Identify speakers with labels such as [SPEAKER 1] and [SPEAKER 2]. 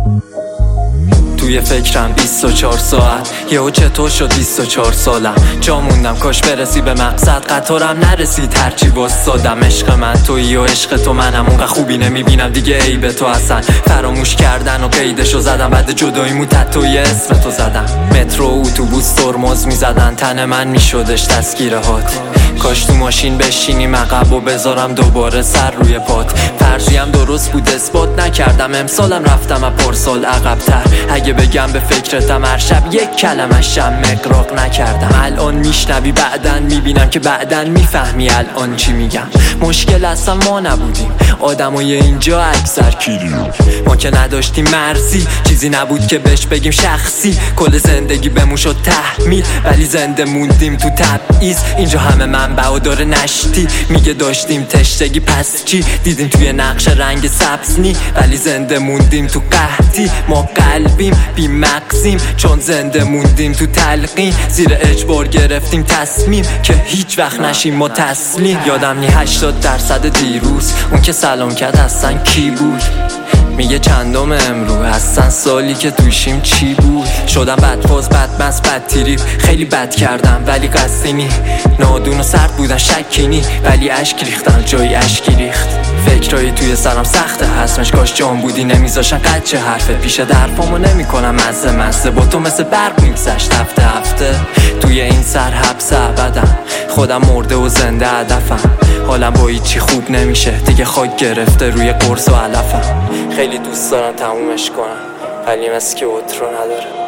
[SPEAKER 1] توی فکرم 24 ساعت یهو چطور شد 24 سالم جا موندم کاش برسی به مقصد قطارم نرسید هرچی واسادم عشق من تویی و عشق تو منم اونقدر خوبی نمیبینم دیگه عیب تو اصلا فراموش کردن و قیدشو زدم بعد جداییمون تتوی اسم تو زدم مترو و اتوبوس ترمز میزدن تن من میشدش تسکیره هات کاش تو ماشین بشینیم عقب و بذارم دوباره سر روی پات فرضیم درست بود اثبات نکردم امسالم رفتم از پارسال عقب‌تر اگه بگم به فکرتم هر شب یک کلمه شم اقراق نکردم الان میشنوی بعدن میبینم که بعدن میفهمی الان چی میگم مشکل اصلا ما نبودیم آدمای اینجا اکثر کیریم ما که نداشتیم مرزی چیزی نبود که بهش بگیم شخصی کل زندگی بمون شد تحمیل ولی زنده موندیم تو تبعیض اینجا همه منبع و داره نشتی میگه داشتیم تشنگی پس چی دیدیم توی نقش رنگ سبز نی ولی زنده موندیم تو قحطی ما قلبیم بی مغزیم چون زنده موندیم تو تلقین زیر اجبار گرفتیم تصمیم که هیچ وقت نشیم ما تسلیم یادم نی 80% دیروز اون که سلام کرد اصلا کی بود میگه چندم امرو اصلا سالی که توشیم چی بود شدم بدفاز بدمز بدتیریب خیلی بد کردم ولی قصدی نی نادون و سرد بودن شکی نی ولی اشک ریختن جای اشکی ریخت فکرایی توی سرم سخته حسمش کاش جان بودی نمیذاشن قد حرفه پیش درپامو نمی کنم مزه با تو مثل برق میگذشت هفته توی این سر حبس ابدم خودم مرده و زنده هدفم حالم با هیچی خوب نمیشه دیگه خاک گرفته روی قرص و علفم خیلی دوست دارم تمومش کنم ولی مثل که اوترو نداره